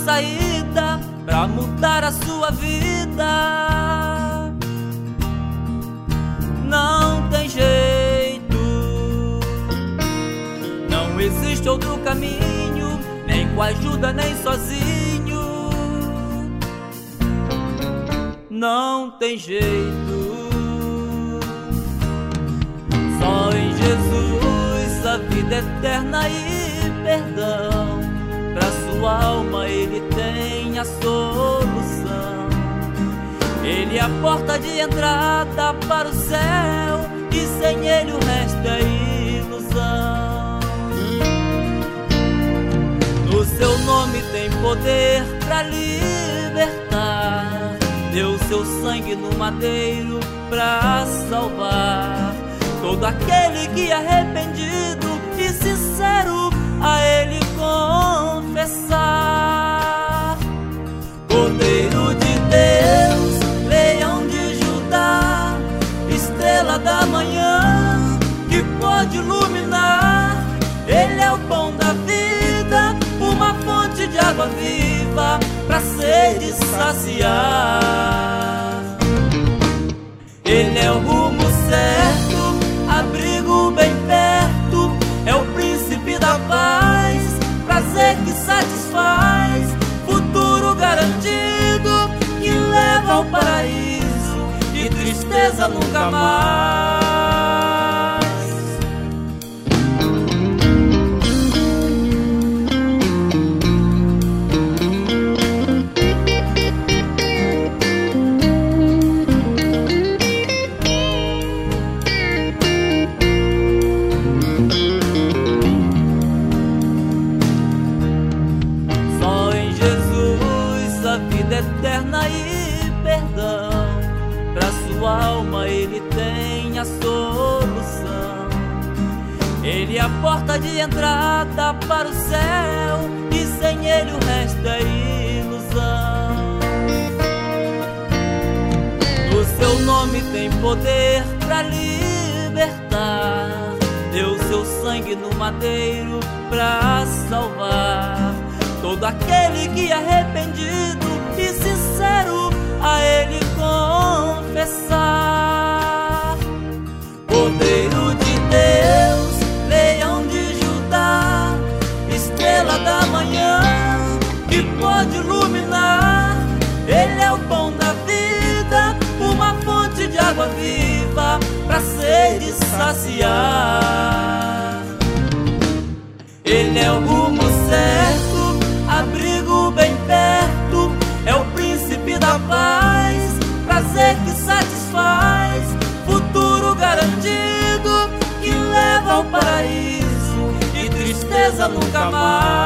saída pra mudar a sua vida. Não tem jeito, não existe outro caminho, nem com ajuda nem sozinho. Não tem jeito, só em Jesus a vida eterna e perdão. Pra sua alma Ele tem a solução. Ele é a porta de entrada para o céu, e sem Ele o resto é ilusão. No seu nome tem poder pra libertar, deu seu sangue no madeiro pra salvar todo aquele que arrependido e sincero a Ele confessar. Cordeiro de Deus, leão de Judá, estrela da manhã que pode iluminar. Ele é o pão da vida, uma fonte de água viva pra sede saciar. Ele é o rumo certo, abrigo bem perto, é o príncipe da paz, prazer que satisfaz, futuro garantido que leva ao paraíso e tristeza nunca mais. Eterna e perdão, pra sua alma Ele tem a solução. Ele é a porta de entrada para o céu, e sem Ele o resto é ilusão. No seu nome tem poder pra libertar, deu seu sangue no madeiro pra salvar todo aquele que arrependido e sincero a Ele confessar. Cordeiro de Deus, leão de Judá, estrela da manhã que pode iluminar. Ele é o pão da vida, uma fonte de água viva pra sede saciar. Ele é o rumo certo, abrigo bem perto, é o príncipe da paz, prazer que satisfaz, futuro garantido que leva ao paraíso e tristeza nunca mais.